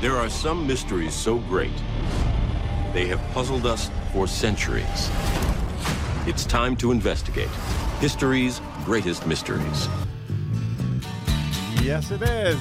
There are some mysteries so great, they have puzzled us for centuries. It's time to investigate history's greatest mysteries. Yes, it is.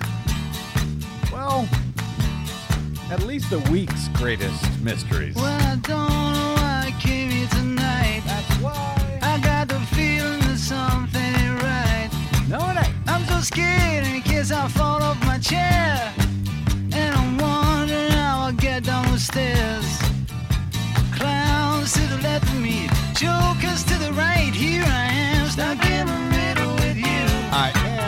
Well, at least the week's greatest mysteries. Well, I don't know why I came here tonight. That's why. I got the feeling that something ain't right. No, it ain't. I'm so scared in case I fall off my chair. And I'm wondering how I'll get down the stairs. Clowns to the left of me, jokers to the right. Here I am, stuck in the middle with you. I am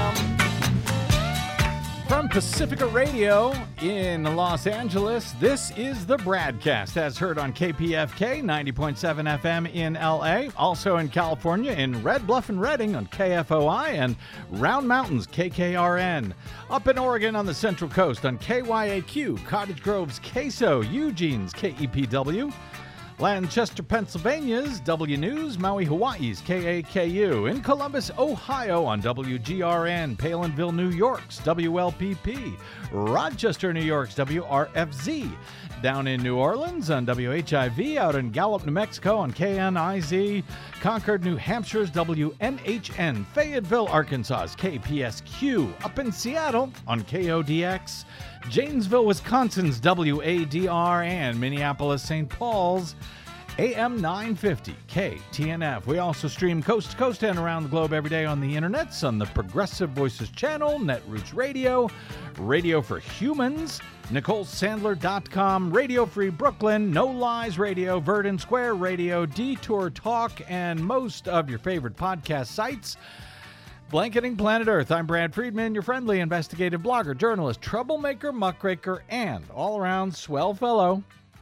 from Pacifica Radio in Los Angeles. This is the Bradcast, as heard on KPFK 90.7 FM in LA, also in California in Red Bluff and Redding on KFOI, and Round Mountains KKRN. Up in Oregon on the Central Coast on KYAQ, Cottage Grove's KSO, Eugene's KEPW, Lancaster, Pennsylvania's W News, Maui, Hawaii's KAKU, in Columbus, Ohio on WGRN, Palinville, New York's WLPP, Rochester, New York's WRFZ, down in New Orleans on WHIV, out in Gallup, New Mexico on KNIZ, Concord, New Hampshire's WNHN, Fayetteville, Arkansas's KPSQ, up in Seattle on KODX, Janesville, Wisconsin's WADR, and Minneapolis, St. Paul's AM 950 KTNF. We also stream coast to coast and around the globe every day on the internets on the Progressive Voices channel, Netroots Radio, Radio for Humans, NicoleSandler.com, Radio Free Brooklyn, No Lies Radio, Verdant Square Radio, Detour Talk, and most of your favorite podcast sites. Blanketing Planet Earth. I'm Brad Friedman, your friendly investigative blogger, journalist, troublemaker, muckraker, and all-around swell fellow.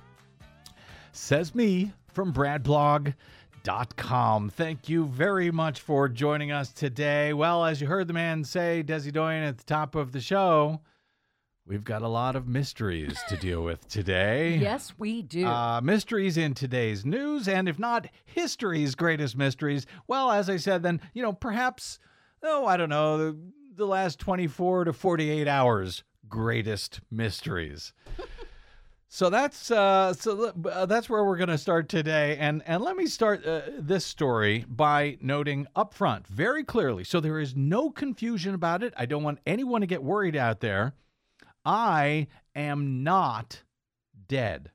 Says me from BradBlog.com. Thank you very much for joining us today. Well, as you heard the man say, Desi Doyen, at the top of the show, we've got a lot of mysteries to deal with today. Yes, we do. Mysteries in today's news, and if not history's greatest mysteries, well, as I said, then, perhaps... I don't know, the last 24 to 48 hours greatest mysteries. So that's where we're going to start today. And let me start this story by noting up front very clearly, so there is no confusion about it. I don't want anyone to get worried out there. I am not dead.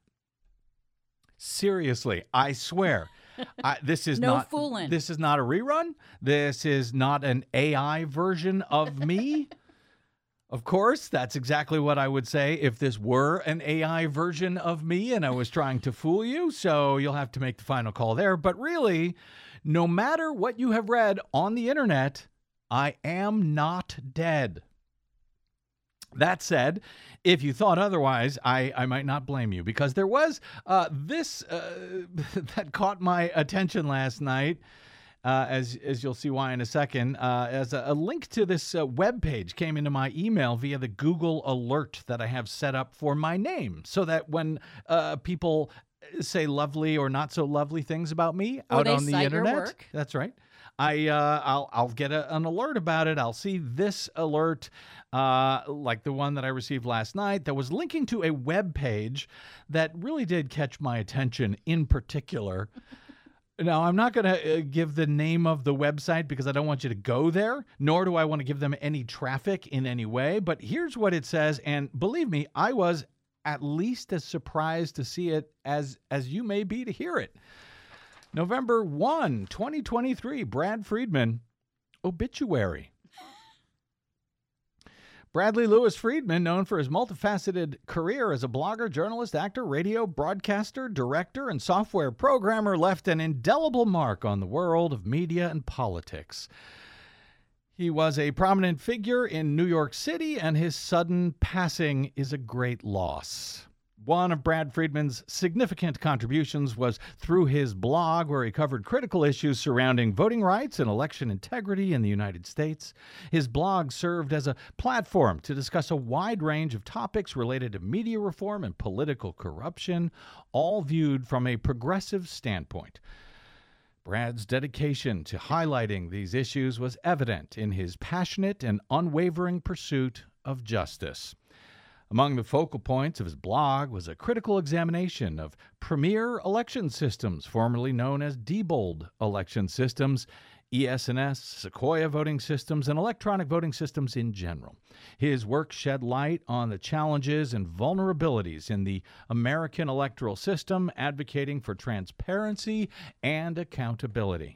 Seriously, I swear. This is no not fooling. This is not a rerun. This is not an AI version of me. Of course, that's exactly what I would say if this were an AI version of me and I was trying to fool you. So you'll have to make the final call there. But really, no matter what you have read on the internet, I am not dead. That said, if you thought otherwise, I might not blame you, because there was this that caught my attention last night, as you'll see why in a second, as a link to this webpage came into my email via the Google alert that I have set up for my name, so that when people say lovely or not so lovely things about me out on the internet, that's right, I'll get an alert about it. I'll see this alert, like the one that I received last night, that was linking to a web page that really did catch my attention in particular. Now, I'm not going to give the name of the website because I don't want you to go there, nor do I want to give them any traffic in any way. But here's what it says, and believe me, I was at least as surprised to see it as you may be to hear it. November 1, 2023, Brad Friedman, obituary. Bradley Lewis Friedman, known for his multifaceted career as a blogger, journalist, actor, radio broadcaster, director, and software programmer, left an indelible mark on the world of media and politics. He was a prominent figure in New York City, and his sudden passing is a great loss. One of Brad Friedman's significant contributions was through his blog, where he covered critical issues surrounding voting rights and election integrity in the United States. His blog served as a platform to discuss a wide range of topics related to media reform and political corruption, all viewed from a progressive standpoint. Brad's dedication to highlighting these issues was evident in his passionate and unwavering pursuit of justice. Among the focal points of his blog was a critical examination of Premier Election Systems, formerly known as Diebold Election Systems, ES&S, Sequoia voting systems, and electronic voting systems in general. His work shed light on the challenges and vulnerabilities in the American electoral system, advocating for transparency and accountability.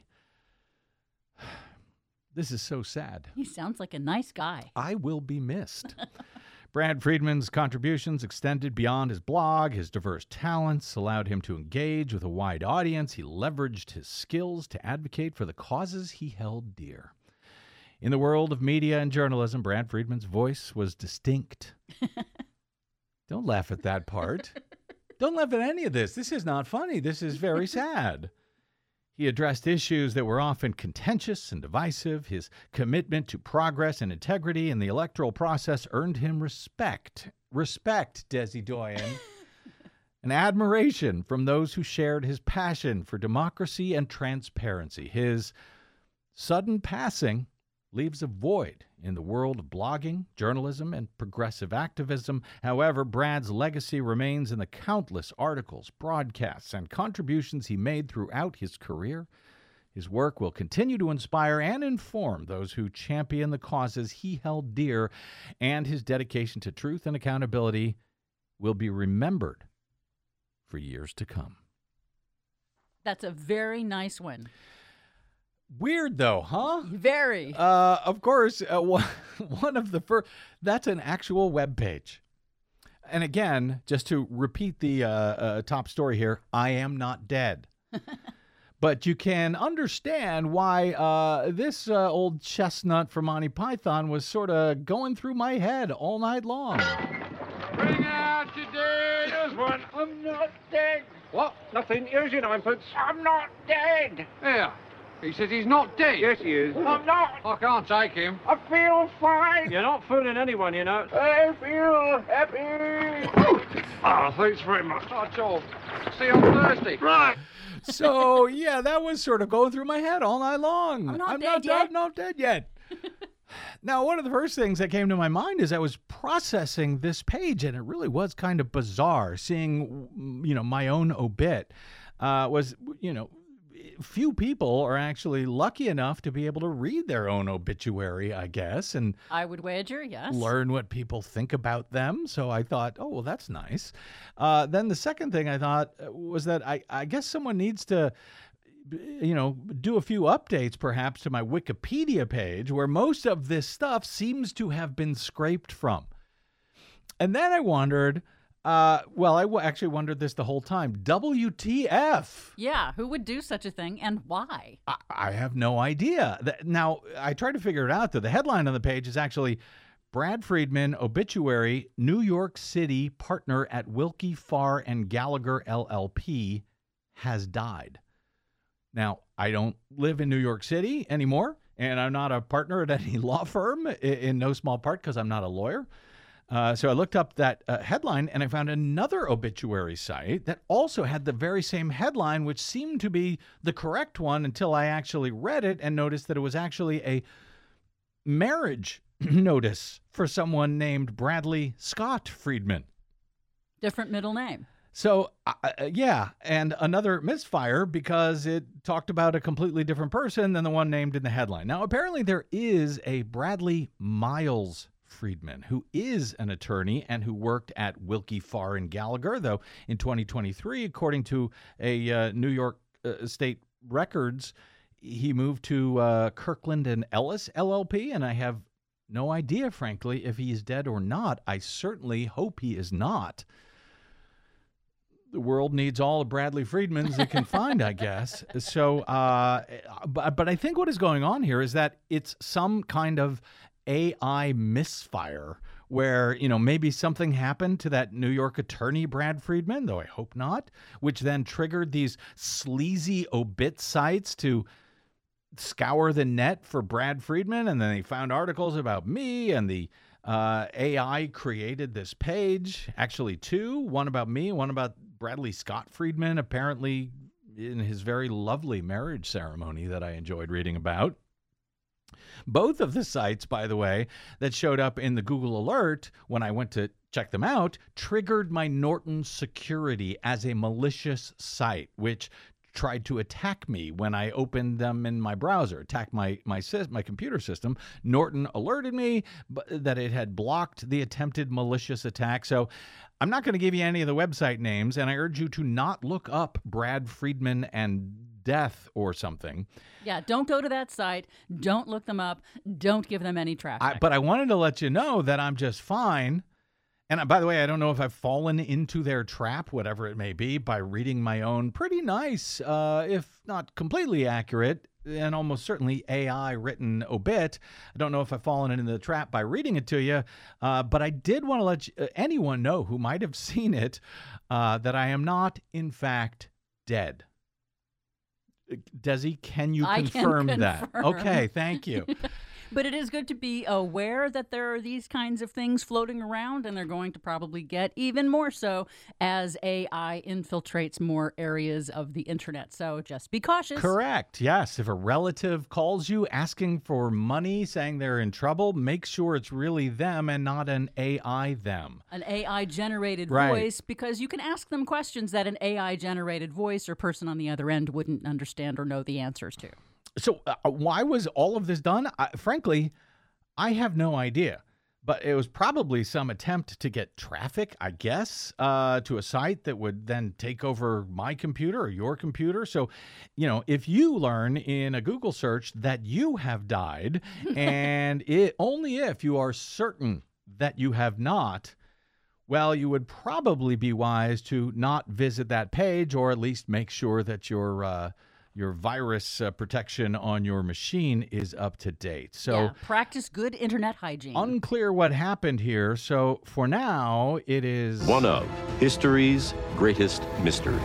This is so sad. He sounds like a nice guy. I will be missed. Brad Friedman's contributions extended beyond his blog. His diverse talents allowed him to engage with a wide audience. He leveraged his skills to advocate for the causes he held dear. In the world of media and journalism, Brad Friedman's voice was distinct. Don't laugh at that part. Don't laugh at any of this. This is not funny. This is very sad. He addressed issues that were often contentious and divisive. His commitment to progress and integrity in the electoral process earned him respect. Respect, Desi Doyen. And admiration from those who shared his passion for democracy and transparency. His sudden passing leaves a void in the world of blogging, journalism, and progressive activism. However, Brad's legacy remains in the countless articles, broadcasts, and contributions he made throughout his career. His work will continue to inspire and inform those who champion the causes he held dear, and his dedication to truth and accountability will be remembered for years to come. That's a very nice one. Weird, though, huh? Very. Of course, one of the first, that's an actual web page. And again, just to repeat the top story here, I am not dead. But you can understand why this old chestnut from Monty Python was sort of going through my head all night long. Bring out your dead. Here's one. I'm not dead. What? Nothing. Here's your ninepence. I'm not dead. Here. He says he's not dead. Yes, he is. I'm not. I can't take him. I feel fine. You're not fooling anyone, you know. I feel happy. Oh, thanks very much. Oh, Joel. See you on Thursday. Right. So, yeah, that was sort of going through my head all night long. I'm not dead yet. Now, one of the first things that came to my mind as I was processing this page, and it really was kind of bizarre, seeing, my own obit, was, few people are actually lucky enough to be able to read their own obituary, I guess, and I would wager, yes. learn what people think about them. So I thought, oh, well, that's nice. Then the second thing I thought was that I guess someone needs to, do a few updates perhaps to my Wikipedia page where most of this stuff seems to have been scraped from. And then I wondered, I actually wondered this the whole time. WTF? Yeah, who would do such a thing and why? I have no idea. Now, I tried to figure it out, though. The headline on the page is actually Brad Friedman, obituary, New York City partner at Wilkie Farr and Gallagher LLP, has died. Now, I don't live in New York City anymore, and I'm not a partner at any law firm, in no small part because I'm not a lawyer. So I looked up that headline, and I found another obituary site that also had the very same headline, which seemed to be the correct one until I actually read it and noticed that it was actually a marriage notice for someone named Bradley Scott Friedman. Different middle name. So, yeah, and another misfire because it talked about a completely different person than the one named in the headline. Now, apparently there is a Bradley Miles Friedman, who is an attorney and who worked at Wilkie Farr and Gallagher, though in 2023, according to a New York state records, he moved to Kirkland and Ellis LLP, and I have no idea, frankly, if he is dead or not. I certainly hope he is not. The world needs all the Bradley Friedmans it can find, I guess. So, but I think what is going on here is that it's some kind of AI misfire where, maybe something happened to that New York attorney, Brad Friedman, though I hope not, which then triggered these sleazy obit sites to scour the net for Brad Friedman. And then they found articles about me, and the AI created this page, actually two, one about me, one about Bradley Scott Friedman, apparently in his very lovely marriage ceremony that I enjoyed reading about. Both of the sites, by the way, that showed up in the Google alert when I went to check them out, triggered my Norton security as a malicious site, which tried to attack me when I opened them in my browser, attack my computer system. Norton alerted me that it had blocked the attempted malicious attack. So I'm not going to give you any of the website names, and I urge you to not look up Brad Friedman and death or something. Yeah, don't go to that site. Don't look them up. Don't give them any traffic. But I wanted to let you know that I'm just fine. And by the way, I don't know if I've fallen into their trap, whatever it may be, by reading my own pretty nice, if not completely accurate, and almost certainly AI-written obit. I don't know if I've fallen into the trap by reading it to you, but I did want to let anyone know who might have seen it that I am not, in fact, dead. Desi, can you confirm that? Okay, thank you. But it is good to be aware that there are these kinds of things floating around, and they're going to probably get even more so as AI infiltrates more areas of the internet. So just be cautious. Correct. Yes. If a relative calls you asking for money, saying they're in trouble, make sure it's really them and not an AI them. An AI-generated Right. voice, because you can ask them questions that an AI-generated voice or person on the other end wouldn't understand or know the answers to. So why was all of this done? Frankly, I have no idea. But it was probably some attempt to get traffic, I guess, to a site that would then take over my computer or your computer. So, if you learn in a Google search that you have died, and only if you are certain that you have not, well, you would probably be wise to not visit that page, or at least make sure that your virus protection on your machine is up to date. So yeah, practice good internet hygiene. Unclear what happened here. So for now, it is one of history's greatest mysteries.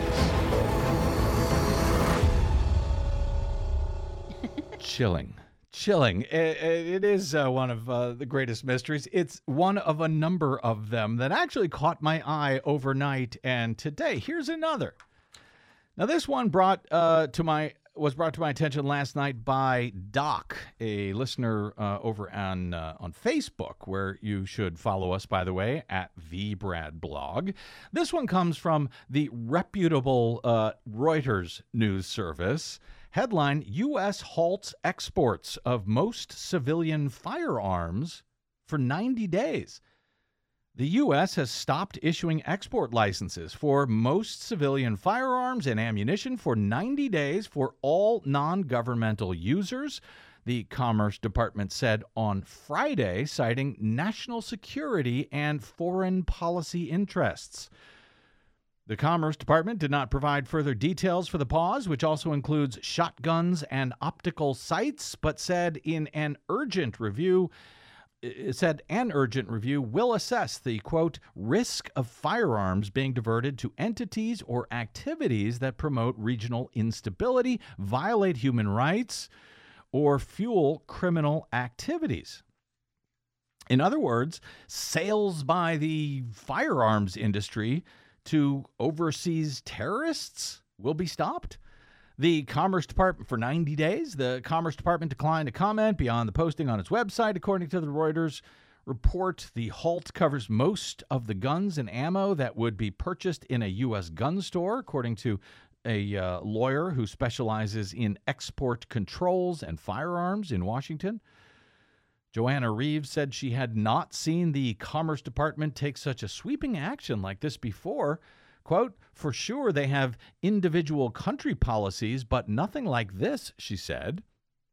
Chilling. It is one of the greatest mysteries. It's one of a number of them that actually caught my eye overnight and today. Here's another. Now, this one was brought to my attention last night by Doc, a listener over on Facebook, where you should follow us, by the way, at the Brad Blog. This one comes from the reputable Reuters news service. Headline: U.S. halts exports of most civilian firearms for 90 days. The U.S. has stopped issuing export licenses for most civilian firearms and ammunition for 90 days for all non-governmental users, the Commerce Department said on Friday, citing national security and foreign policy interests. The Commerce Department did not provide further details for the pause, which also includes shotguns and optical sights, but said an urgent review will assess the, quote, risk of firearms being diverted to entities or activities that promote regional instability, violate human rights, or fuel criminal activities. In other words, sales by the firearms industry to overseas terrorists will be stopped. The Commerce Department for 90 days. The Commerce Department declined to comment beyond the posting on its website. According to the Reuters report, the halt covers most of the guns and ammo that would be purchased in a U.S. gun store, according to a lawyer who specializes in export controls and firearms in Washington. Joanna Reeves said she had not seen the Commerce Department take such a sweeping action like this before. Quote, for sure they have individual country policies, but nothing like this, she said.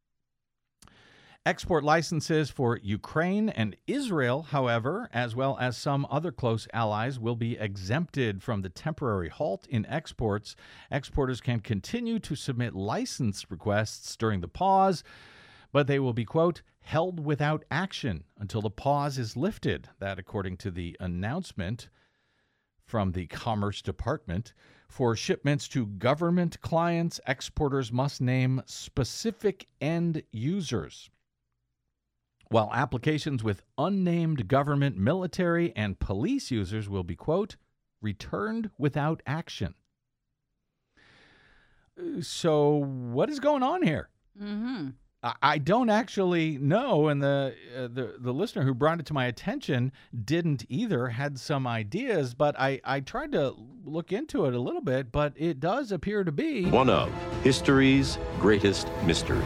Export licenses for Ukraine and Israel, however, as well as some other close allies, will be exempted from the temporary halt in exports. Exporters can continue to submit license requests during the pause, but they will be, quote, held without action until the pause is lifted. That, according to the announcement from the Commerce Department. For shipments to government clients, exporters must name specific end users, while applications with unnamed government, military, and police users will be, quote, returned without action. So what is going on here? Mm-hmm. I don't actually know, and the listener who brought it to my attention didn't either, had some ideas, but I tried to look into it a little bit, but it does appear to be One of history's greatest mysteries.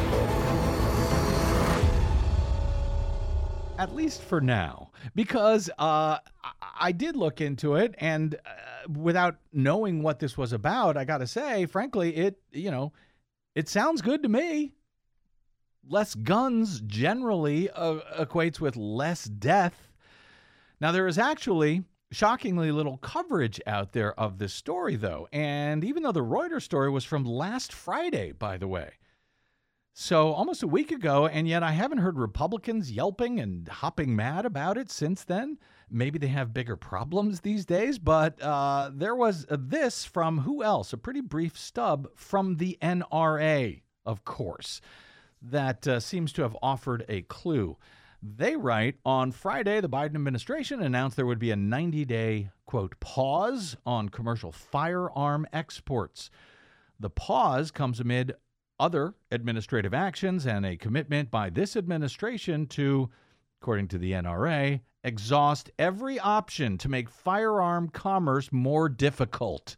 at least for now, because I did look into it, and without knowing what this was about, I got to say, frankly, it sounds good to me. Less guns generally equates with less death. Now, there is actually shockingly little coverage out there of this story, though. And even though the Reuters story was from last Friday, by the way, so almost a week ago, and yet I haven't heard Republicans yelping and hopping mad about it since then. Maybe they have bigger problems these days, but there was this from who else? A pretty brief stub from the NRA, of course. That seems to have offered a clue. They write, on Friday, the Biden administration announced there would be a 90-day, quote, pause on commercial firearm exports. The pause comes amid other administrative actions and a commitment by this administration to, according to the NRA, exhaust every option to make firearm commerce more difficult.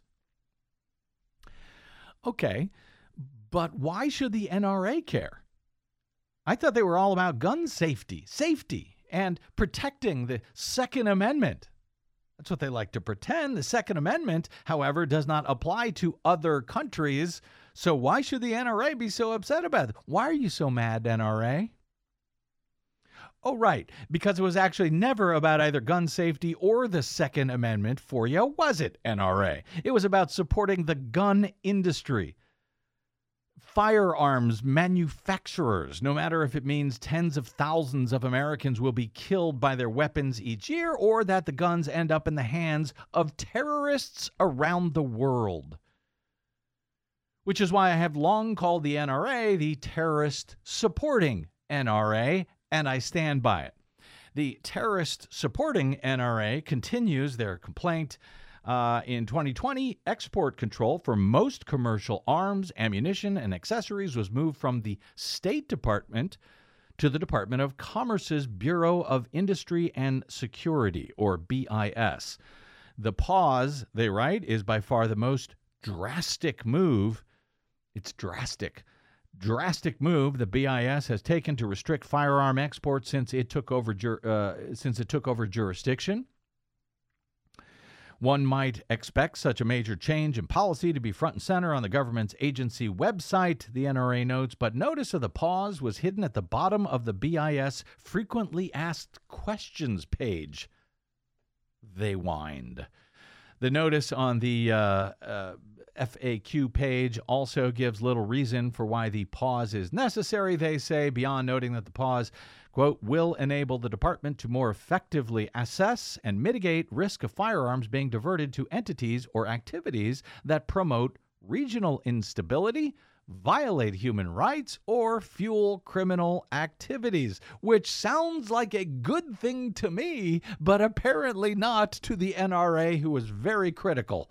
Okay, but why should the NRA care? I thought they were all about gun safety, and protecting the Second Amendment. That's what they like to pretend. The Second Amendment, however, does not apply to other countries. So why should the NRA be so upset about it? Why are you so mad, NRA? Oh, right, because it was actually never about either gun safety or the Second Amendment for you, was it, NRA? It was about supporting the gun industry. Firearms manufacturers, no matter if it means tens of thousands of Americans will be killed by their weapons each year or that the guns end up in the hands of terrorists around the world. Which is why I have long called the NRA the terrorist supporting NRA, and I stand by it. The terrorist supporting NRA continues their complaint. In 2020, export control for most commercial arms, ammunition, and accessories was moved from the State Department to the Department of Commerce's Bureau of Industry and Security, or BIS. The pause, they write, is by far the most drastic move. It's drastic move the BIS has taken to restrict firearm exports since it took over jurisdiction. One might expect such a major change in policy to be front and center on the government's agency website, the NRA notes, but notice of the pause was hidden at the bottom of the BIS frequently asked questions page. They whined. The notice on the FAQ page also gives little reason for why the pause is necessary, they say, beyond noting that the pause, quote, will enable the department to more effectively assess and mitigate risk of firearms being diverted to entities or activities that promote regional instability, violate human rights, or fuel criminal activities, which sounds like a good thing to me, but apparently not to the NRA, who was very critical.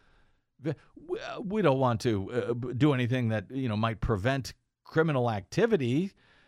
We don't want to do anything that might prevent criminal activity.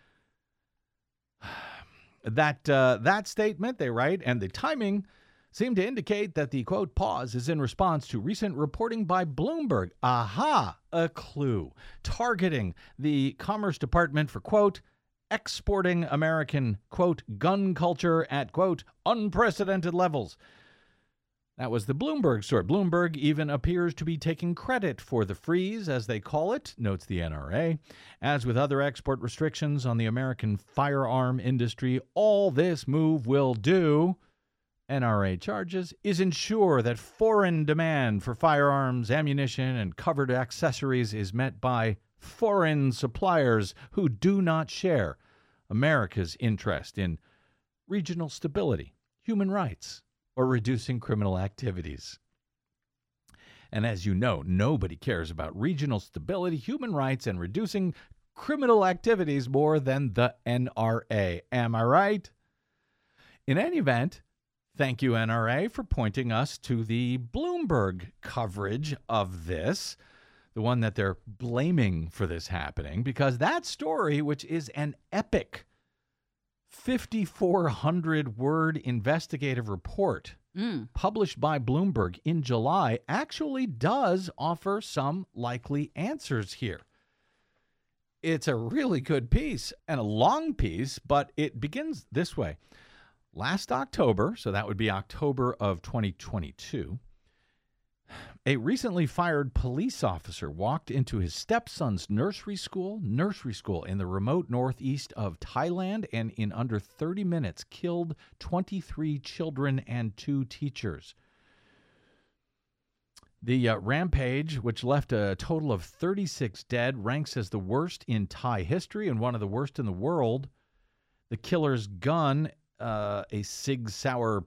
That statement, they write, and the timing seem to indicate that the, quote, pause is in response to recent reporting by Bloomberg. Aha, a clue. Targeting the Commerce Department for, quote, exporting American, quote, gun culture at, quote, unprecedented levels. That was the Bloomberg story. Bloomberg even appears to be taking credit for the freeze, as they call it, notes the NRA. As with other export restrictions on the American firearm industry, all this move will do, NRA charges, is ensure that foreign demand for firearms, ammunition, and covered accessories is met by foreign suppliers who do not share America's interest in regional stability, human rights, or reducing criminal activities. And as you know, nobody cares about regional stability, human rights, and reducing criminal activities more than the NRA. Am I right? In any event, thank you, NRA, for pointing us to the Bloomberg coverage of this. the one that they're blaming for this happening, because that story, which is an epic 5,400-word investigative report published by Bloomberg in July, actually does offer some likely answers here. It's a really good piece and a long piece, but it begins this way. Last October, so that would be October of 2022, a recently fired police officer walked into his stepson's nursery school in the remote northeast of Thailand, and in under 30 minutes killed 23 children and 2 teachers. The rampage, which left a total of 36 dead, ranks as the worst in Thai history and one of the worst in the world. The killer's gun, a Sig Sauer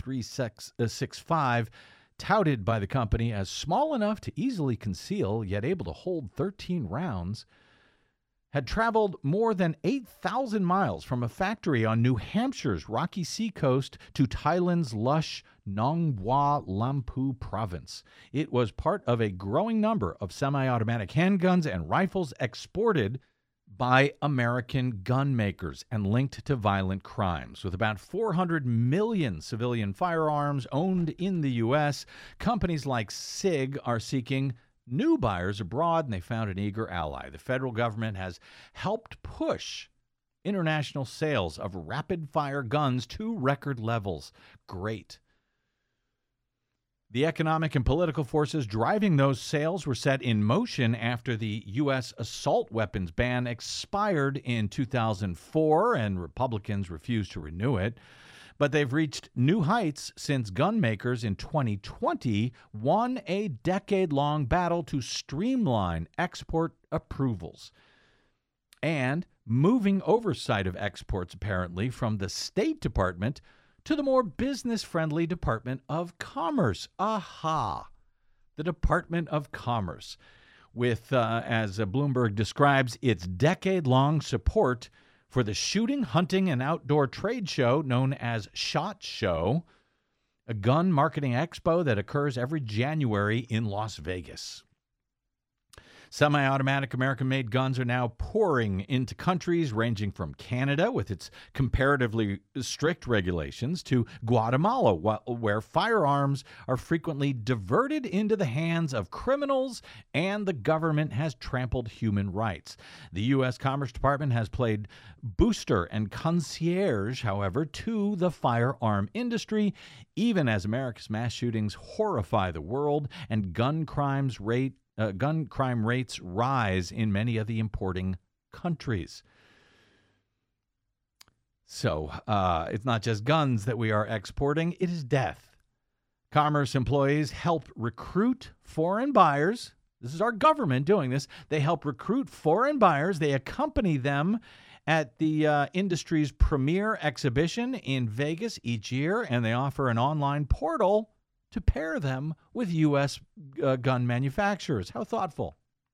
P365, touted by the company as small enough to easily conceal, yet able to hold 13 rounds, had traveled more than 8,000 miles from a factory on New Hampshire's rocky seacoast to Thailand's lush Nong Bua Lampu province. It was part of a growing number of semi-automatic handguns and rifles exported by American gun makers and linked to violent crimes. With about 400 million civilian firearms owned in the U.S., companies like SIG are seeking new buyers abroad, and they found an eager ally. The federal government has helped push international sales of rapid-fire guns to record levels. Great. The economic and political forces driving those sales were set in motion after the U.S. assault weapons ban expired in 2004, and Republicans refused to renew it. But they've reached new heights since gun makers in 2020 won a decade-long battle to streamline export approvals and moving oversight of exports, apparently, from the State Department to the more business-friendly Department of Commerce. Aha! The Department of Commerce, with, as Bloomberg describes, its decade-long support for the shooting, hunting, and outdoor trade show known as SHOT Show, a gun marketing expo that occurs every January in Las Vegas. Semi-automatic American-made guns are now pouring into countries ranging from Canada, with its comparatively strict regulations, to Guatemala, where firearms are frequently diverted into the hands of criminals and the government has trampled human rights. The U.S. Commerce Department has played booster and concierge, however, to the firearm industry, even as America's mass shootings horrify the world and gun crime rates rise in many of the importing countries. So it's not just guns that we are exporting, it is death. Commerce employees help recruit foreign buyers. This is our government doing this. They help recruit foreign buyers. They accompany them at the industry's premier exhibition in Vegas each year, and they offer an online portal to pair them with U.S. gun manufacturers. How thoughtful.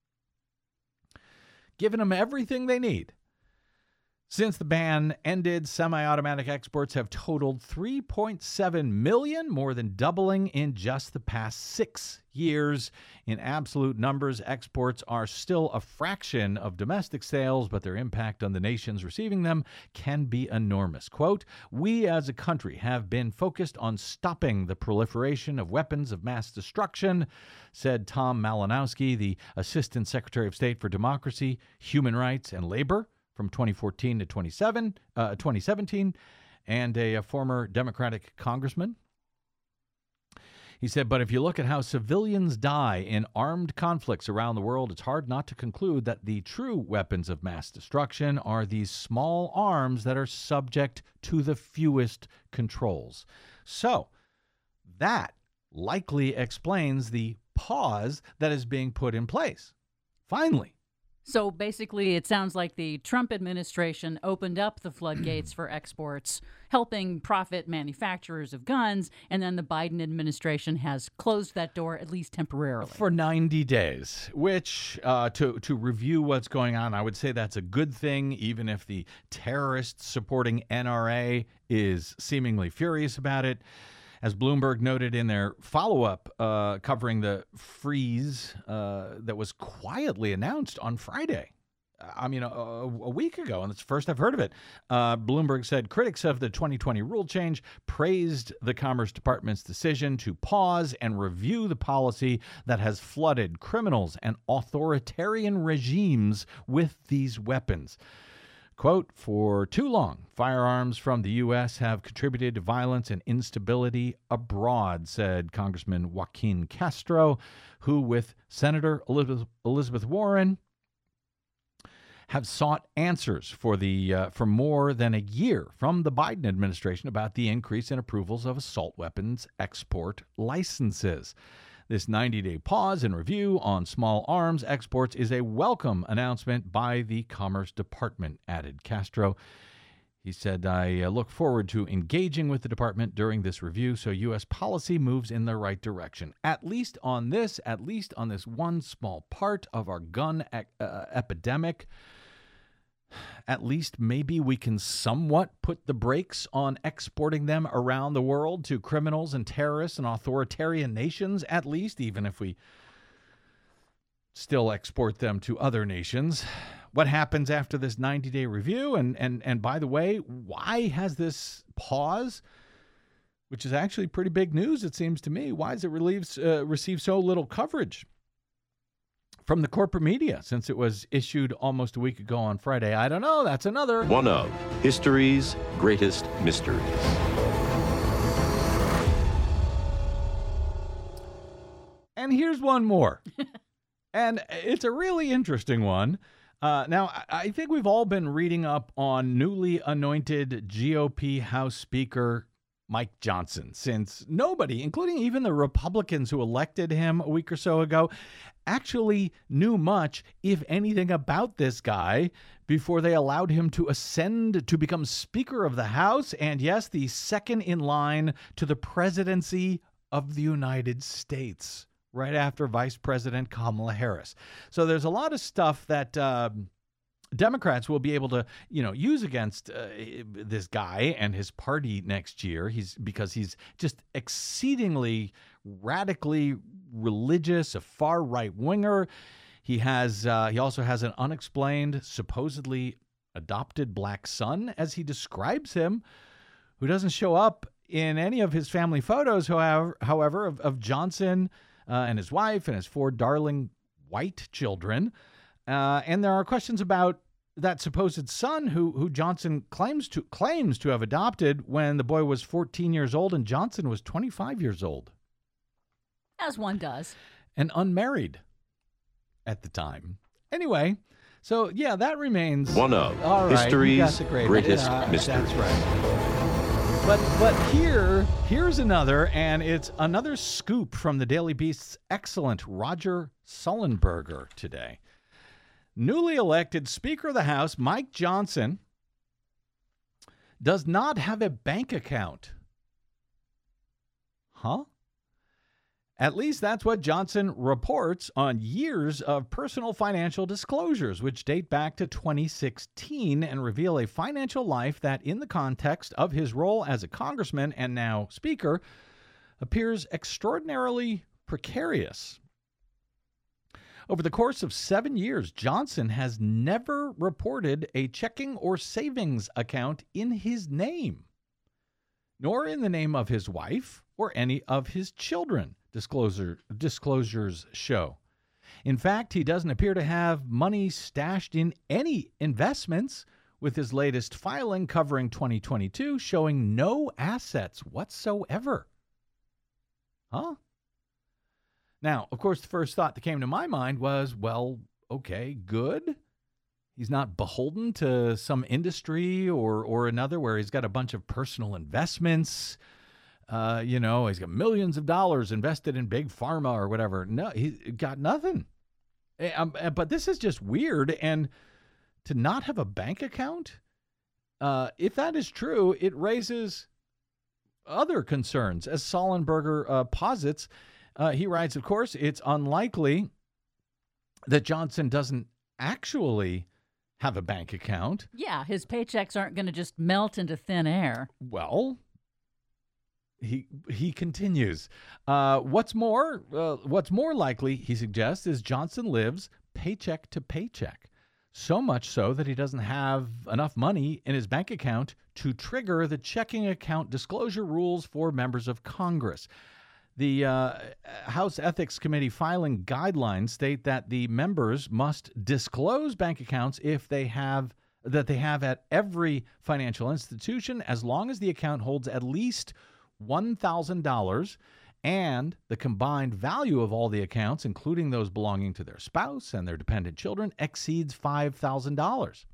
Giving them everything they need. Since the ban ended, semi-automatic exports have totaled 3.7 million, more than doubling in just the past 6 years. In absolute numbers, exports are still a fraction of domestic sales, but their impact on the nations receiving them can be enormous. Quote, "We as a country have been focused on stopping the proliferation of weapons of mass destruction," said Tom Malinowski, the Assistant Secretary of State for Democracy, Human Rights, and Labor from 2014 to 2017, and a former Democratic congressman. He said, "But if you look at how civilians die in armed conflicts around the world, it's hard not to conclude that the true weapons of mass destruction are these small arms that are subject to the fewest controls." So that likely explains the pause that is being put in place. Finally. So basically, it sounds like the Trump administration opened up the floodgates for exports, helping profit manufacturers of guns, and then the Biden administration has closed that door, at least temporarily. For 90 days, which, to review what's going on, I would say that's a good thing, even if the terrorist-supporting NRA is seemingly furious about it. As Bloomberg noted in their follow-up covering the freeze that was quietly announced on Friday. I mean, a week ago, and it's the first I've heard of it. Bloomberg said critics of the 2020 rule change praised the Commerce Department's decision to pause and review the policy that has flooded criminals and authoritarian regimes with these weapons. Quote, for too long, firearms from the U.S. have contributed to violence and instability abroad, said Congressman Joaquin Castro, who, with Senator Elizabeth Warren, have sought answers for more than a year from the Biden administration about the increase in approvals of assault weapons export licenses. This 90-day pause and review on small arms exports is a welcome announcement by the Commerce Department, added Castro. He said, I look forward to engaging with the department during this review so U.S. policy moves in the right direction. At least on this one small part of our gun epidemic, at least maybe we can somewhat put the brakes on exporting them around the world to criminals and terrorists and authoritarian nations, at least, even if we still export them to other nations. What happens after this 90-day review? And by the way, why has this pause, which is actually pretty big news, it seems to me, why has it received so little coverage from the corporate media since it was issued almost a week ago on Friday? I don't know. That's another one of history's greatest mysteries. And here's one more. And it's a really interesting one. Now, I think we've all been reading up on newly anointed GOP House Speaker Mike Johnson, since nobody, including even the Republicans who elected him a week or so ago, actually knew much, if anything, about this guy before they allowed him to ascend to become Speaker of the House, and yes, the second in line to the presidency of the United States, right after Vice President Kamala Harris. So there's a lot of stuff that Democrats will be able to, use against this guy and his party next year. Because he's just exceedingly radically religious, a far right winger. He also has an unexplained, supposedly adopted black son, as he describes him, who doesn't show up in any of his family photos. However, of Johnson and his wife and his 4 darling white children. And there are questions about that supposed son who Johnson claims to have adopted when the boy was 14 years old and Johnson was 25 years old. As one does. And unmarried at the time. Anyway, so yeah, that remains one of history's greatest mysteries. That's right. But here's another, and it's another scoop from the Daily Beast's excellent Roger Sullenberger today. Newly elected Speaker of the House, Mike Johnson, does not have a bank account. Huh? At least that's what Johnson reports on years of personal financial disclosures, which date back to 2016 and reveal a financial life that, in the context of his role as a congressman and now speaker, appears extraordinarily precarious. Over the course of 7 years, Johnson has never reported a checking or savings account in his name, nor in the name of his wife or any of his children, disclosures show. In fact, he doesn't appear to have money stashed in any investments, with his latest filing covering 2022 showing no assets whatsoever. Huh? Now, of course, the first thought that came to my mind was, well, okay, good. He's not beholden to some industry or another where he's got a bunch of personal investments. He's got millions of dollars invested in big pharma or whatever. No, he's got nothing. But this is just weird. And to not have a bank account, if that is true, it raises other concerns. As Sullenberger posits, he writes, of course, it's unlikely that Johnson doesn't actually have a bank account. Yeah, his paychecks aren't going to just melt into thin air. Well, He continues. What's more likely, he suggests, is Johnson lives paycheck to paycheck. So much so that he doesn't have enough money in his bank account to trigger the checking account disclosure rules for members of Congress. The House Ethics Committee filing guidelines state that the members must disclose bank accounts if they have at every financial institution, as long as the account holds at least $1,000 and the combined value of all the accounts, including those belonging to their spouse and their dependent children, exceeds $5,000.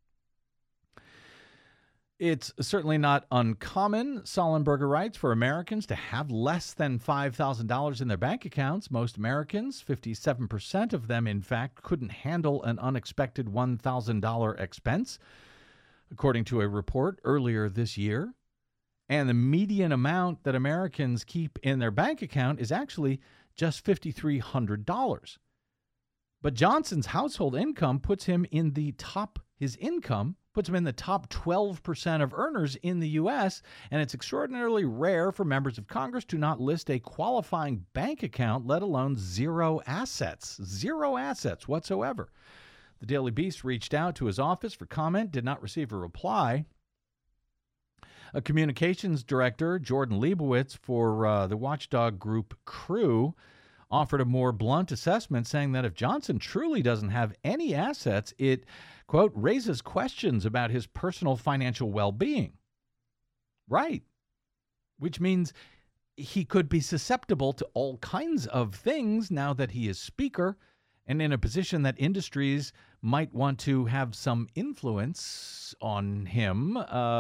It's certainly not uncommon, Sollenberger writes, for Americans to have less than $5,000 in their bank accounts. Most Americans, 57% of them, in fact, couldn't handle an unexpected $1,000 expense, according to a report earlier this year. And the median amount that Americans keep in their bank account is actually just $5,300. But Johnson's household income puts him in the top, puts him in the top 12% of earners in the U.S., and it's extraordinarily rare for members of Congress to not list a qualifying bank account, let alone zero assets whatsoever. The Daily Beast reached out to his office for comment, did not receive a reply. A communications director, Jordan Leibowitz, for the watchdog group Crew, offered a more blunt assessment, saying that if Johnson truly doesn't have any assets, it, quote, raises questions about his personal financial well-being. Right. Which means he could be susceptible to all kinds of things now that he is Speaker and in a position that industries might want to have some influence on him.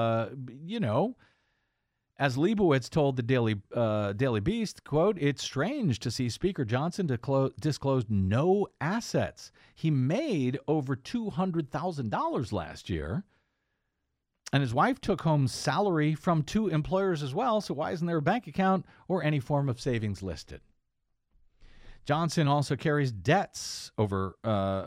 As Leibowitz told the Daily Beast, quote, it's strange to see Speaker Johnson disclose no assets. He made over $200,000 last year, and his wife took home salary from 2 employers as well, so why isn't there a bank account or any form of savings listed? Johnson also carried debts over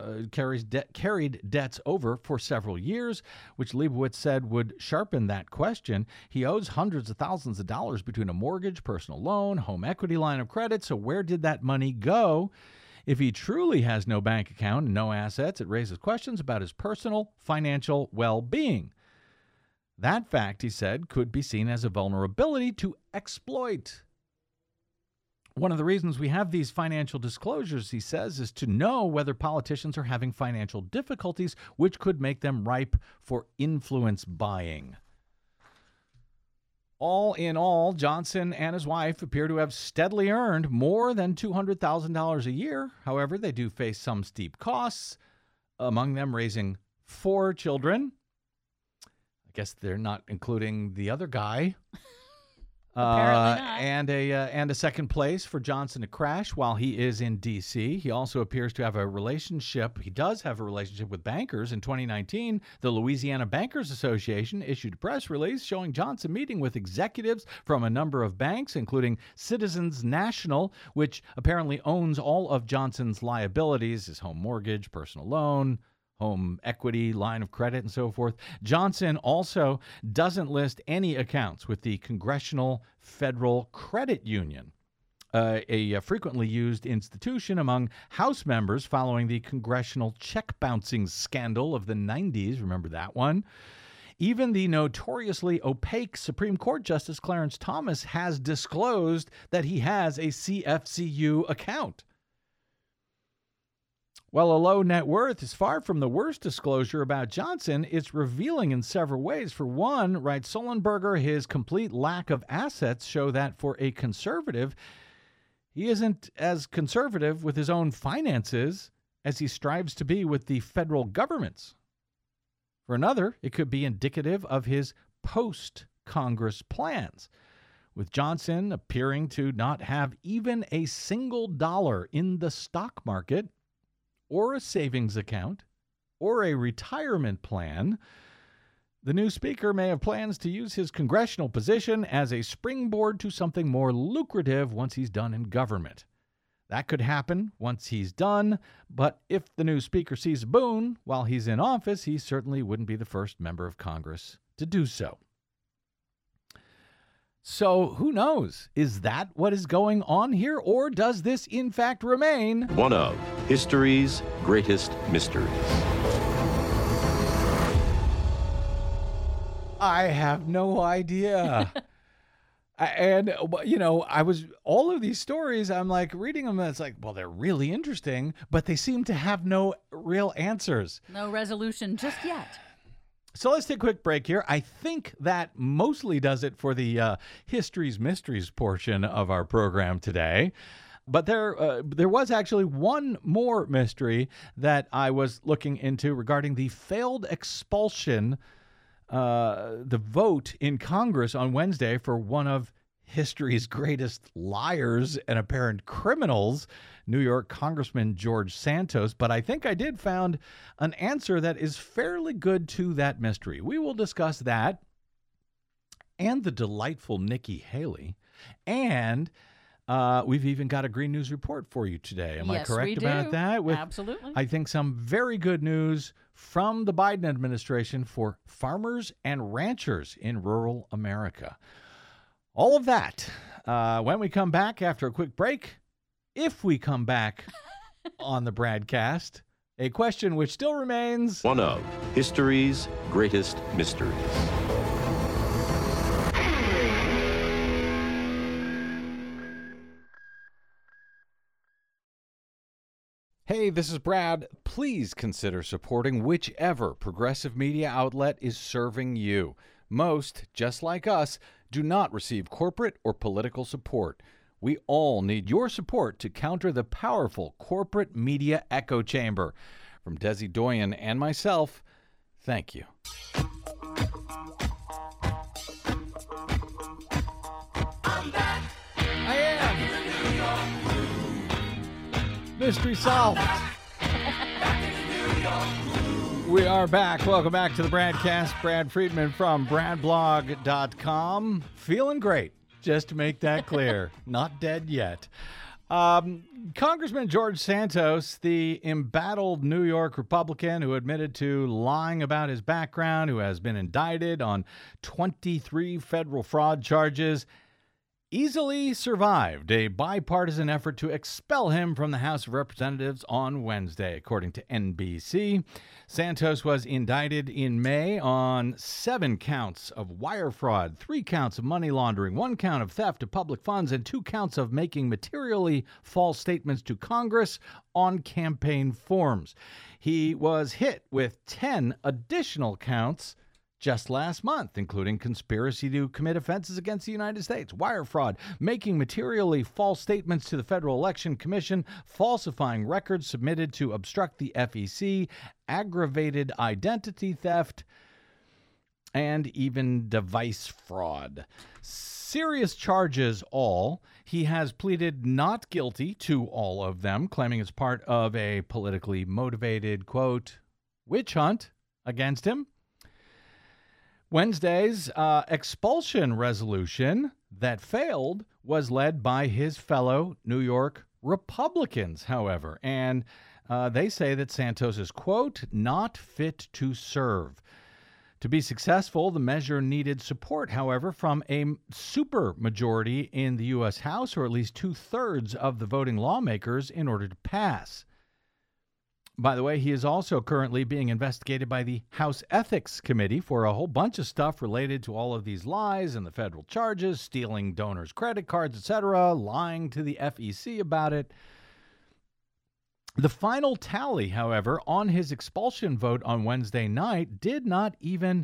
for several years, which Leibowitz said would sharpen that question. He owes hundreds of thousands of dollars between a mortgage, personal loan, home equity line of credit. So where did that money go? If he truly has no bank account and no assets, it raises questions about his personal financial well-being. That fact, he said, could be seen as a vulnerability to exploit. One of the reasons we have these financial disclosures, he says, is to know whether politicians are having financial difficulties, which could make them ripe for influence buying. All in all, Johnson and his wife appear to have steadily earned more than $200,000 a year. However, they do face some steep costs, among them raising 4 children. I guess they're not including the other guy. Apparently not. And a second place for Johnson to crash while he is in D.C. He also appears to have a relationship. He does have a relationship with bankers. In 2019, the Louisiana Bankers Association issued a press release showing Johnson meeting with executives from a number of banks, including Citizens National, which apparently owns all of Johnson's liabilities, his home mortgage, personal loan, home equity, line of credit, and so forth. Johnson also doesn't list any accounts with the Congressional Federal Credit Union, a frequently used institution among House members following the congressional check bouncing scandal of the 90s. Remember that one? Even the notoriously opaque Supreme Court Justice Clarence Thomas has disclosed that he has a CFCU account. While a low net worth is far from the worst disclosure about Johnson, it's revealing in several ways. For one, writes Sollenberger, his complete lack of assets show that for a conservative, he isn't as conservative with his own finances as he strives to be with the federal government's. For another, it could be indicative of his post-Congress plans, with Johnson appearing to not have even a single dollar in the stock market, or a savings account, or a retirement plan. The new speaker may have plans to use his congressional position as a springboard to something more lucrative once he's done in government. That could happen once he's done, but if the new speaker sees a boon while he's in office, he certainly wouldn't be the first member of Congress to do so. So who knows? Is that what is going on here, or does this in fact remain One of history's greatest mysteries. I have no idea. And, I was, all of these stories, I'm like reading them and it's like, well, they're really interesting, but they seem to have no real answers. No resolution just yet. So let's take a quick break here. I think that mostly does it for the History's Mysteries portion of our program today. But there was actually one more mystery that I was looking into regarding the failed expulsion, the vote in Congress on Wednesday for one of history's greatest liars and apparent criminals, New York Congressman George Santos. But I think I did found an answer that is fairly good to that mystery. We will discuss that and the delightful Nikki Haley. And we've even got a Green News report for you today. Am I correct about that? Absolutely. I think some very good news from the Biden administration for farmers and ranchers in rural America. All of that when we come back after a quick break. If we come back on the Bradcast, a question which still remains One of history's greatest mysteries. Hey, this is Brad. Please consider supporting whichever progressive media outlet is serving you. Most, just like us, do not receive corporate or political support. We all need your support to counter the powerful corporate media echo chamber. From Desi Doyen and myself, thank you. I am. Mystery solved. We are back. Welcome back to the Bradcast. Brad Friedman from bradblog.com. Feeling great, just to make that clear. Not dead yet. Congressman George Santos, the embattled New York Republican who admitted to lying about his background, who has been indicted on 23 federal fraud charges, easily survived a bipartisan effort to expel him from the House of Representatives on Wednesday, according to NBC. Santos was indicted in May on 7 counts of wire fraud, 3 counts of money laundering, 1 count of theft of public funds, and 2 counts of making materially false statements to Congress on campaign forms. He was hit with 10 additional counts just last month, including conspiracy to commit offenses against the United States, wire fraud, making materially false statements to the Federal Election Commission, falsifying records submitted to obstruct the FEC, aggravated identity theft, and even device fraud. Serious charges all. He has pleaded not guilty to all of them, claiming it's part of a politically motivated, quote, witch hunt against him. Wednesday's expulsion resolution that failed was led by his fellow New York Republicans, however, and they say that Santos is, quote, not fit to serve. To be successful, the measure needed support, however, from a supermajority in the U.S. House, or at least 2/3 of the voting lawmakers, in order to pass. By the way, he is also currently being investigated by the House Ethics Committee for a whole bunch of stuff related to all of these lies and the federal charges, stealing donors' credit cards, etc., lying to the FEC about it. The final tally, however, on his expulsion vote on Wednesday night did not even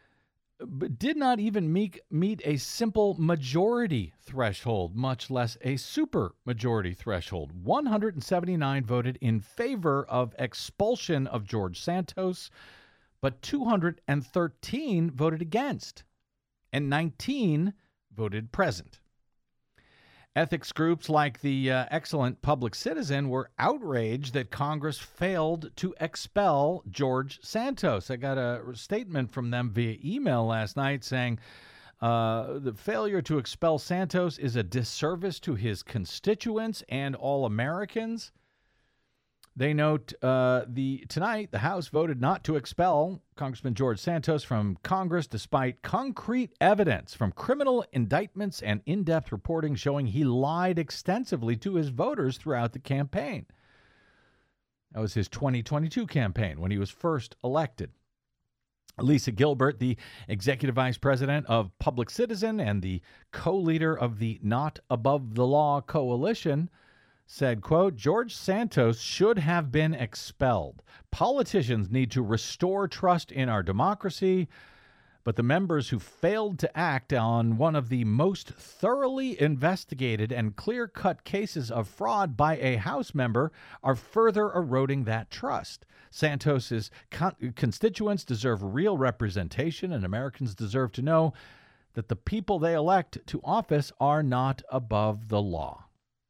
meet a simple majority threshold, much less a super majority threshold. 179 voted in favor of expulsion of George Santos, but 213 voted against, and 19 voted present. Ethics groups like the Excellent Public Citizen were outraged that Congress failed to expel George Santos. I got a statement from them via email last night saying the failure to expel Santos is a disservice to his constituents and all Americans. They note tonight the House voted not to expel Congressman George Santos from Congress despite concrete evidence from criminal indictments and in-depth reporting showing he lied extensively to his voters throughout the campaign. That was his 2022 campaign when he was first elected. Lisa Gilbert, the executive vice president of Public Citizen and the co-leader of the Not Above the Law coalition, said, quote, George Santos should have been expelled. Politicians need to restore trust in our democracy, but the members who failed to act on one of the most thoroughly investigated and clear-cut cases of fraud by a House member are further eroding that trust. Santos's constituents deserve real representation, and Americans deserve to know that the people they elect to office are not above the law.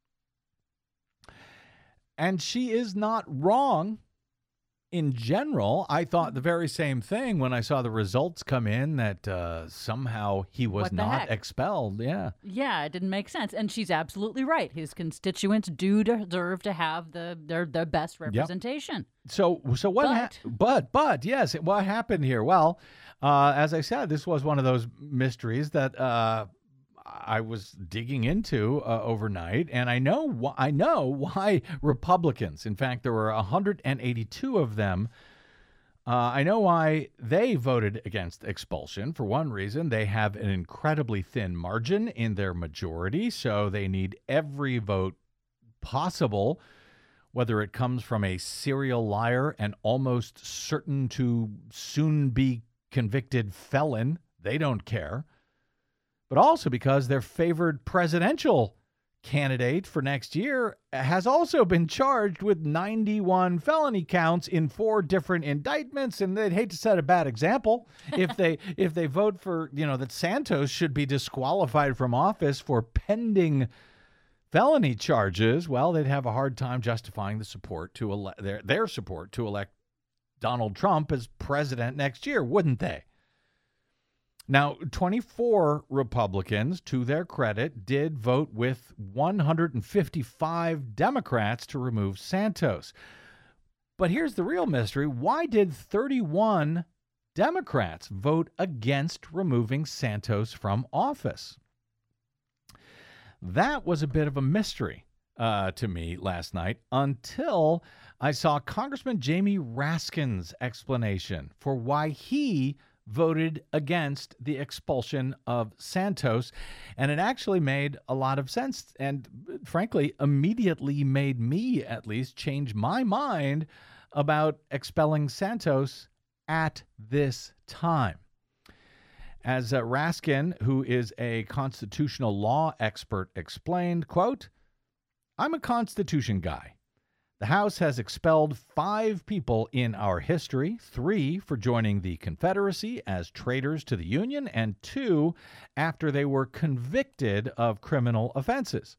And she is not wrong. In general, I thought the very same thing when I saw the results come in that somehow he was not expelled. Yeah. Yeah, it didn't make sense. And she's absolutely right. His constituents do deserve to have their best representation. Yep. So what? But yes, what happened here? Well, as I said, this was one of those mysteries that I was digging into overnight, and I know why Republicans, in fact, there were 182 of them, I know why they voted against expulsion. For one reason, they have an incredibly thin margin in their majority, so they need every vote possible, whether it comes from a serial liar and almost certain to soon be convicted felon. They don't care. But also because their favored presidential candidate for next year has also been charged with 91 felony counts in 4 different indictments, and they'd hate to set a bad example if they vote for, that Santos should be disqualified from office for pending felony charges. Well, they'd have a hard time justifying the support to their support to elect Donald Trump as president next year, wouldn't they? Now, 24 Republicans, to their credit, did vote with 155 Democrats to remove Santos. But here's the real mystery. Why did 31 Democrats vote against removing Santos from office? That was a bit of a mystery to me last night until I saw Congressman Jamie Raskin's explanation for why he voted against the expulsion of Santos, and it actually made a lot of sense and, frankly, immediately made me, at least, change my mind about expelling Santos at this time. As Raskin, who is a constitutional law expert, explained, quote, I'm a Constitution guy. The House has expelled 5 people in our history, 3 for joining the Confederacy as traitors to the Union, and 2 after they were convicted of criminal offenses.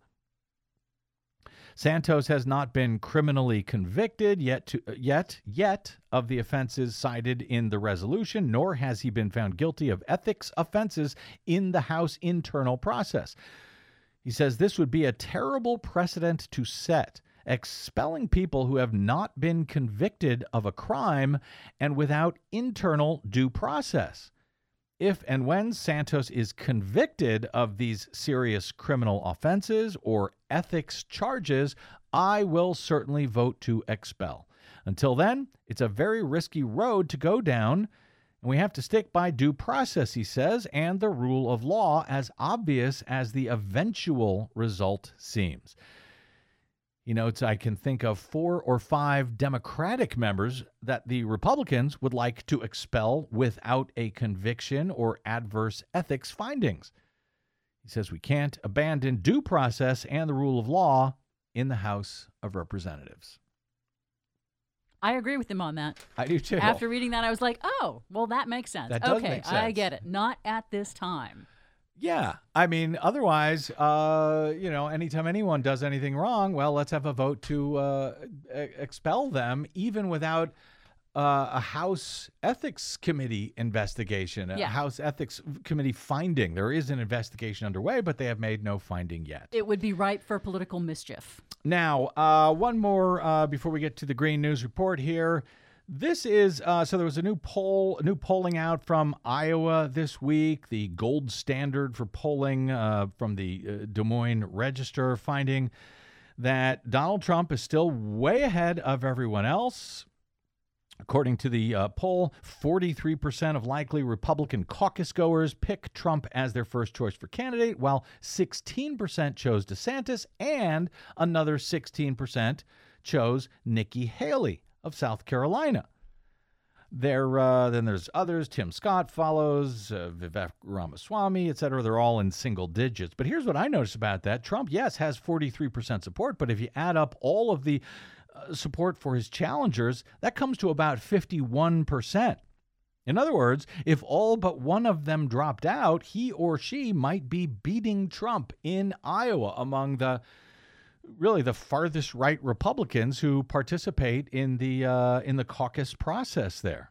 Santos has not been criminally convicted yet of the offenses cited in the resolution, nor has he been found guilty of ethics offenses in the House internal process. He says this would be a terrible precedent to set, expelling people who have not been convicted of a crime and without internal due process. If and when Santos is convicted of these serious criminal offenses or ethics charges, I will certainly vote to expel. Until then, it's a very risky road to go down, and we have to stick by due process, he says, and the rule of law, as obvious as the eventual result seems. He notes, I can think of 4 or 5 Democratic members that the Republicans would like to expel without a conviction or adverse ethics findings. He says we can't abandon due process and the rule of law in the House of Representatives. I agree with him on that. I do too. After reading that, I was like, oh, well, that makes sense. That does make sense. I get it. Not at this time. Yeah. I mean, otherwise, anytime anyone does anything wrong, well, let's have a vote to expel them, even without a House Ethics Committee investigation, a Yeah. House Ethics Committee finding. There is an investigation underway, but they have made no finding yet. It would be ripe for political mischief. Now, one more before we get to the Green News Report here. This is so there was a new polling out from Iowa this week, the gold standard for polling from the Des Moines Register, finding that Donald Trump is still way ahead of everyone else. According to the poll, 43% of likely Republican caucus goers pick Trump as their first choice for candidate, while 16% chose DeSantis and another 16% chose Nikki Haley of South Carolina. Then there's others. Tim Scott follows, Vivek Ramaswamy, et cetera. They're all in single digits. But here's what I noticed about that. Trump, yes, has 43% support, but if you add up all of the support for his challengers, that comes to about 51%. In other words, if all but one of them dropped out, he or she might be beating Trump in Iowa among the farthest right Republicans who participate in the caucus process there.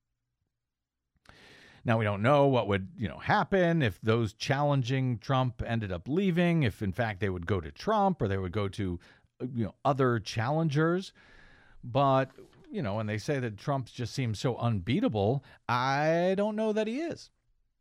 Now, we don't know what would happen if those challenging Trump ended up leaving, if in fact they would go to Trump or they would go to other challengers. But when they say that Trump just seems so unbeatable, I don't know that he is.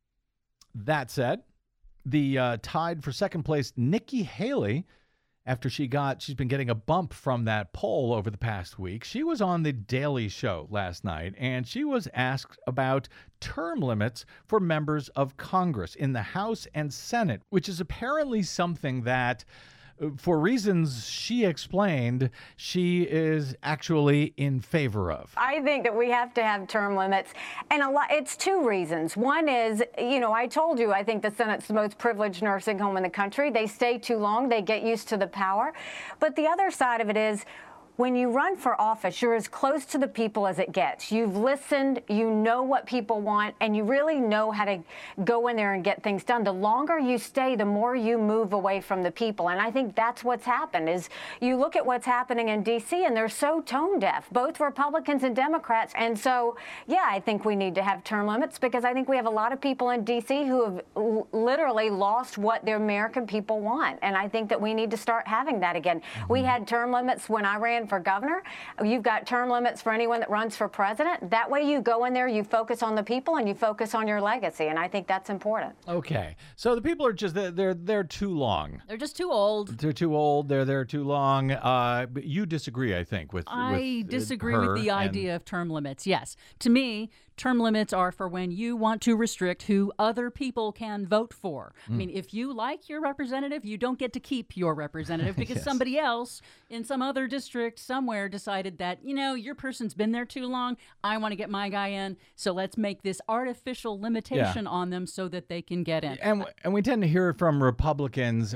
That said, the tied for second place Nikki Haley, after she's been getting a bump from that poll over the past week. She was on The Daily Show last night, and she was asked about term limits for members of Congress in the House and Senate, which is apparently something that, for reasons she explained, she is actually in favor of. I think that we have to have term limits, and it's two reasons. One is, I told you, I think the Senate's the most privileged nursing home in the country. They stay too long, they get used to the power. But the other side of it is, when you run for office, you're as close to the people as it gets. You've listened, you know what people want, and you really know how to go in there and get things done. The longer you stay, the more you move away from the people. And I think that's what's happened, is you look at what's happening in D.C., and they're so tone deaf, both Republicans and Democrats. And so, yeah, I think we need to have term limits, because I think we have a lot of people in D.C. who have literally lost what the American people want. And I think that we need to start having that again. We had term limits when I ran for governor. You've got term limits for anyone that runs for president. That way you go in there, you focus on the people, and you focus on your legacy. And I think that's important. Okay. So the people are just, they're too long. They're just too old. They're too old. They're too long. But you disagree, I think, with I disagree with the idea of term limits. Yes. To me, term limits are for when you want to restrict who other people can vote for. I mean, if you like your representative, you don't get to keep your representative because Yes. somebody else in some other district somewhere decided that, your person's been there too long. I want to get my guy in. So let's make this artificial limitation on them so that they can get in. And we tend to hear it from Republicans,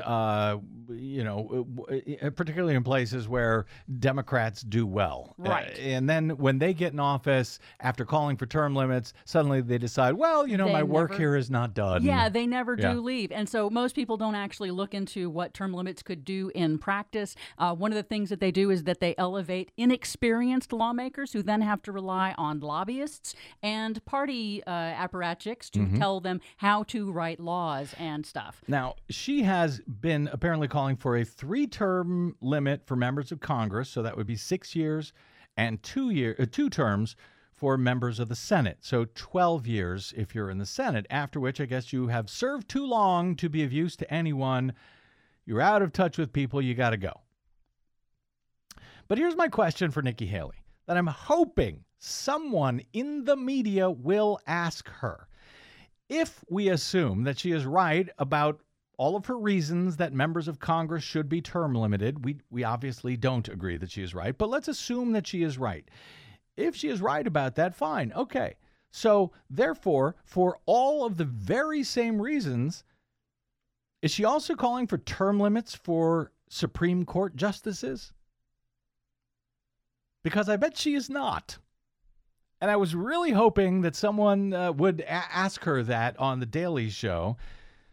particularly in places where Democrats do well. Right. And then when they get in office, after calling for term limits, suddenly they decide, well, my work never- here is not done. Yeah, they never do Yeah. leave. And so most people don't actually look into what term limits could do in practice. One of the things that they do is that they elevate inexperienced lawmakers who then have to rely on lobbyists and party apparatchiks to tell them how to write laws and stuff. Now, she has been apparently calling for a 3-term limit for members of Congress, so that would be 6 years, and 2 terms for members of the Senate. So 12 years if you're in the Senate, after which I guess you have served too long to be of use to anyone. You're out of touch with people. You got to go. But here's my question for Nikki Haley that I'm hoping someone in the media will ask her. If we assume that she is right about all of her reasons that members of Congress should be term limited, we obviously don't agree that she is right, but let's assume that she is right. If she is right about that, fine. Okay. So therefore, for all of the very same reasons, is she also calling for term limits for Supreme Court justices? Because I bet she is not. And I was really hoping that someone would ask her that on The Daily Show,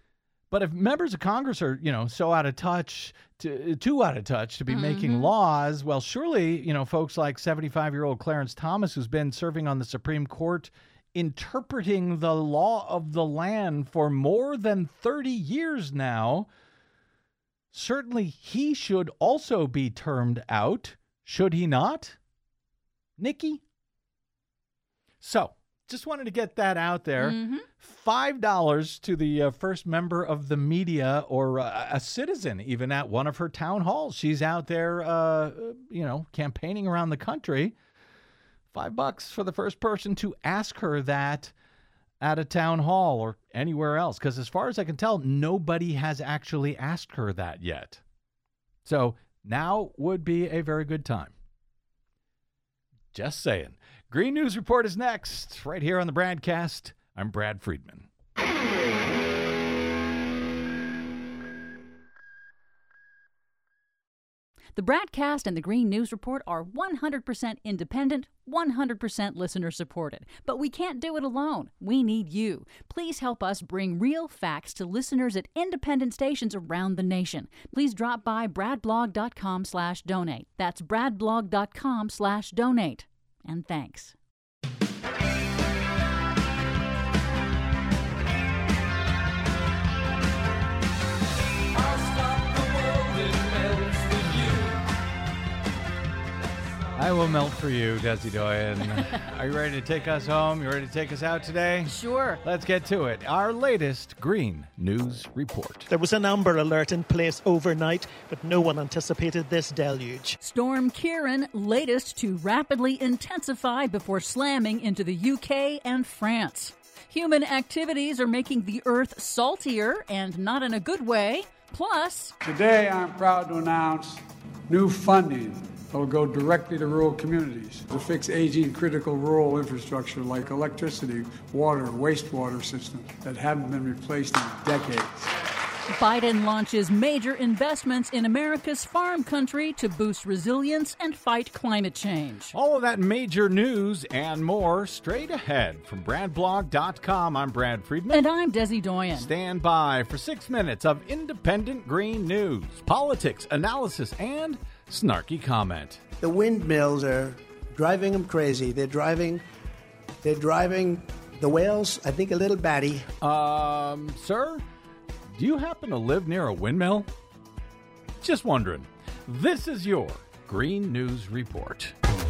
But if members of Congress are, so out of touch, too out of touch to be making laws, well, surely, folks like 75-year-old Clarence Thomas, who's been serving on the Supreme Court interpreting the law of the land for more than 30 years now, certainly he should also be termed out, should he not? Nikki? So, just wanted to get that out there. $5 to the first member of the media or a citizen, even at one of her town halls. She's out there, campaigning around the country. $5 for the first person to ask her that at a town hall or anywhere else. Because as far as I can tell, nobody has actually asked her that yet. So now would be a very good time. Just saying. Green News Report is next, right here on the Bradcast. I'm Brad Friedman. The Bradcast and the Green News Report are 100% independent, 100% listener-supported. But we can't do it alone. We need you. Please help us bring real facts to listeners at independent stations around the nation. Please drop by bradblog.com/donate. That's bradblog.com/donate. And thanks. I will melt for you, Desi Doyen. Are you ready to take us home? You ready to take us out today? Sure. Let's get to it. Our latest Green News Report. There was an amber alert in place overnight, but no one anticipated this deluge. Storm Ciarán, latest to rapidly intensify before slamming into the UK and France. Human activities are making the Earth saltier, and not in a good way. Plus, Today, I'm proud to announce new funding that will go directly to rural communities to fix aging critical rural infrastructure like electricity, water, wastewater systems that haven't been replaced in decades. Biden launches major investments in America's farm country to boost resilience and fight climate change. All of that major news and more straight ahead from BradBlog.com. I'm Brad Friedman. And I'm Desi Doyen. Stand by for 6 minutes of independent green news, politics, analysis, and snarky comment. The windmills are driving them crazy. They're driving the whales, I think, a little batty. Sir? Do you happen to live near a windmill? Just wondering. This is your Green News Report.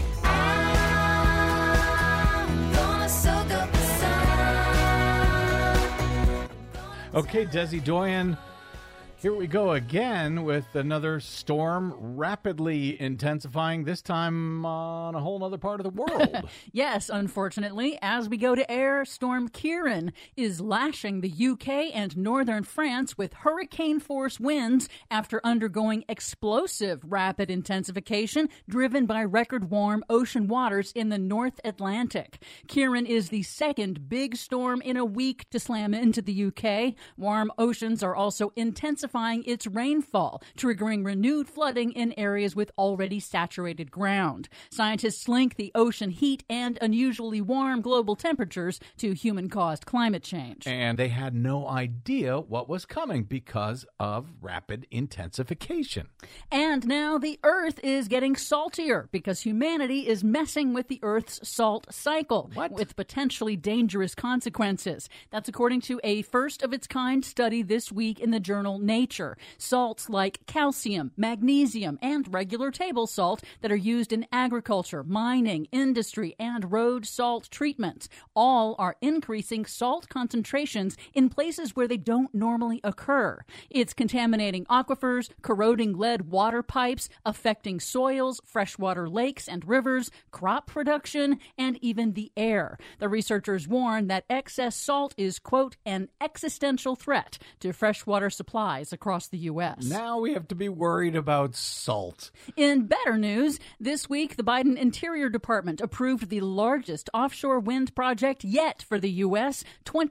Okay, Desi Doyen, here we go again with another storm rapidly intensifying, this time on a whole other part of the world. Yes, unfortunately, as we go to air, Storm Ciarán is lashing the UK and northern France with hurricane-force winds after undergoing explosive rapid intensification driven by record-warm ocean waters in the North Atlantic. Ciarán is the second big storm in a week to slam into the UK. Warm oceans are also intensifying its rainfall, triggering renewed flooding in areas with already saturated ground. Scientists link the ocean heat and unusually warm global temperatures to human-caused climate change. And they had no idea what was coming because of rapid intensification. And now the Earth is getting saltier because humanity is messing with the Earth's salt cycle with potentially dangerous consequences. That's according to a first-of-its-kind study this week in the journal Nature. Salts like calcium, magnesium, and regular table salt that are used in agriculture, mining, industry, and road salt treatment all are increasing salt concentrations in places where they don't normally occur. It's contaminating aquifers, corroding lead water pipes, affecting soils, freshwater lakes and rivers, crop production, and even the air. The researchers warn that excess salt is, quote, an existential threat to freshwater supplies areas across the U.S. Now we have to be worried about salt. In better news, this week the Biden Interior Department approved the largest offshore wind project yet for the U.S.,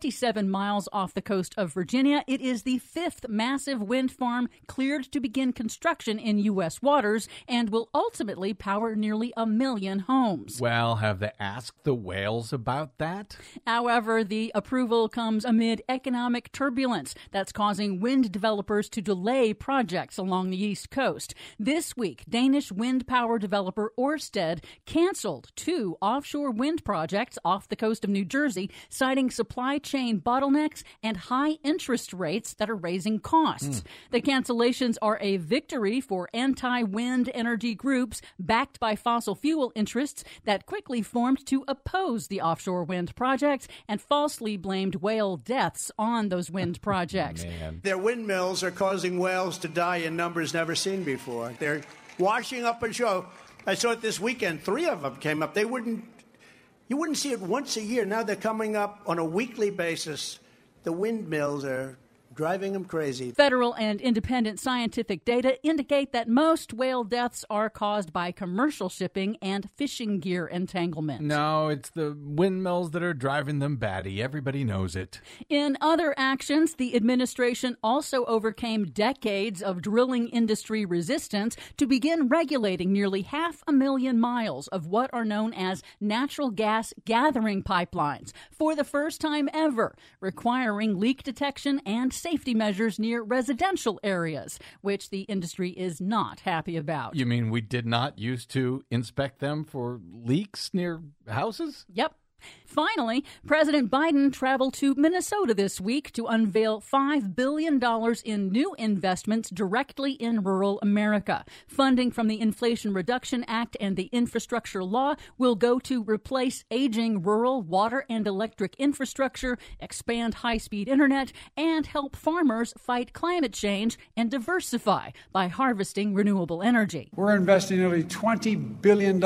27 miles off the coast of Virginia. It is the 5th massive wind farm cleared to begin construction in U.S. waters and will ultimately power nearly 1 million homes. Well, have they asked the whales about that? However, the approval comes amid economic turbulence that's causing wind developers to delay projects along the East Coast. This week, Danish wind power developer Ørsted canceled 2 offshore wind projects off the coast of New Jersey, citing supply chain bottlenecks and high interest rates that are raising costs. The cancellations are a victory for anti-wind energy groups backed by fossil fuel interests that quickly formed to oppose the offshore wind projects and falsely blamed whale deaths on those wind projects. Their windmills are causing whales to die in numbers never seen before. They're washing up ashore. I saw it this weekend. 3 of them came up. You wouldn't see it once a year. Now they're coming up on a weekly basis. The windmills are driving them crazy. Federal and independent scientific data indicate that most whale deaths are caused by commercial shipping and fishing gear entanglement. No, it's the windmills that are driving them batty. Everybody knows it. In other actions, the administration also overcame decades of drilling industry resistance to begin regulating nearly 500,000 miles of what are known as natural gas gathering pipelines for the first time ever, requiring leak detection and safety measures near residential areas, which the industry is not happy about. You mean we did not used to inspect them for leaks near houses? Yep. Finally, President Biden traveled to Minnesota this week to unveil $5 billion in new investments directly in rural America. Funding from the Inflation Reduction Act and the Infrastructure Law will go to replace aging rural water and electric infrastructure, expand high-speed internet, and help farmers fight climate change and diversify by harvesting renewable energy. We're investing nearly $20 billion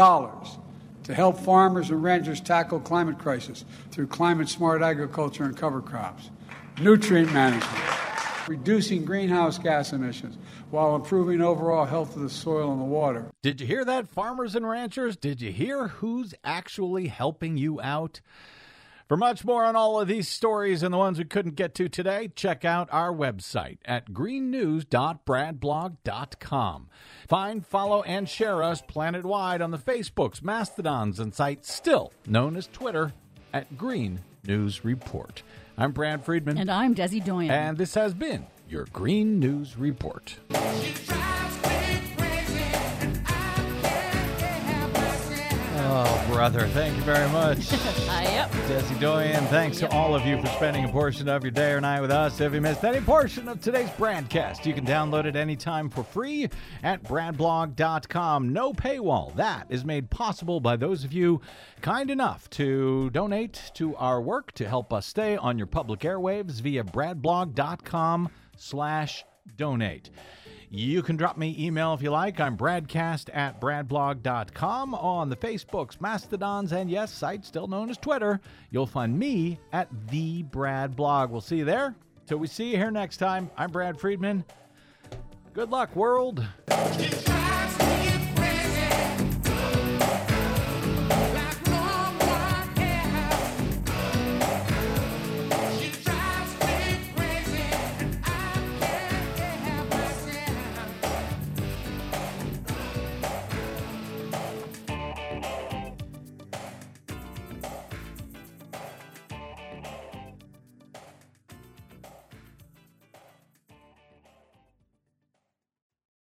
to help farmers and ranchers tackle climate crisis through climate-smart agriculture and cover crops, nutrient management, reducing greenhouse gas emissions, while improving overall health of the soil and the water. Did you hear that, farmers and ranchers? Did you hear who's actually helping you out? For much more on all of these stories and the ones we couldn't get to today, check out our website at greennews.bradblog.com. Find, follow, and share us planet-wide on the Facebooks, Mastodons, and sites still known as Twitter at Green News Report. I'm Brad Friedman. And I'm Desi Doyen. And this has been your Green News Report. Oh, brother, thank you very much. Yep. Desi Doyen, thanks to all of you for spending a portion of your day or night with us. If you missed any portion of today's broadcast, you can download it anytime for free at bradblog.com. No paywall. That is made possible by those of you kind enough to donate to our work to help us stay on your public airwaves via bradblog.com/donate. You can drop me email if you like. I'm bradcast@bradblog.com. On the Facebooks, Mastodons, and yes, site still known as Twitter. You'll find me at The Brad Blog. We'll see you there. Till we see you here next time, I'm Brad Friedman. Good luck, world.